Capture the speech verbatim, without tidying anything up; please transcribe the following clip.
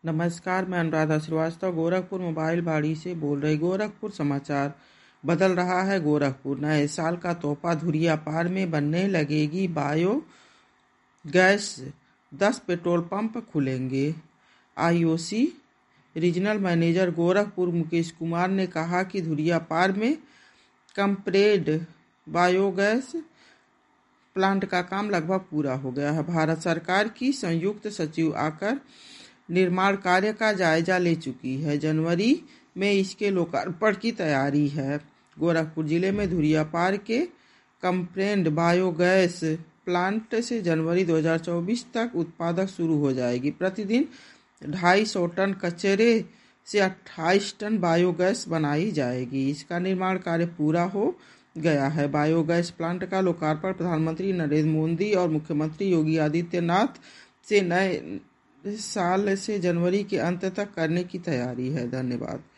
नमस्कार, मैं अनुराधा श्रीवास्तव गोरखपुर मोबाइल बाड़ी से बोल रही। गोरखपुर समाचार। बदल रहा है गोरखपुर, नए साल का तोहफा धुरियापार में बनने लगेगी बायो गैस, दस पेट्रोल पंप खुलेंगे। IOC regional manager Gorakhpur Mukesh Kumar ने कहा कि धुरियापार में कंप्रेस्ड बायोगैस प्लांट का काम लगभग पूरा हो गया है। भारत सरकार की संयुक्त सचिव आकर निर्माण कार्य का जायजा ले चुकी है। जनवरी में इसके लोकार्पण की तैयारी है। गोरखपुर जिले में धुरियापार के कंप्रेस्ड बायोगैस प्लांट से जनवरी दो हज़ार चौबीस तक उत्पादन शुरू हो जाएगी। प्रतिदिन ढाई सौ टन कचरे से अट्ठाईस टन बायोगैस बनाई जाएगी। इसका निर्माण कार्य पूरा हो गया है। बायोगैस प्लांट का लोकार्पण प्रधानमंत्री नरेंद्र मोदी और मुख्यमंत्री योगी आदित्यनाथ से नए साल से जनवरी के अंत तक करने की तैयारी है। धन्यवाद।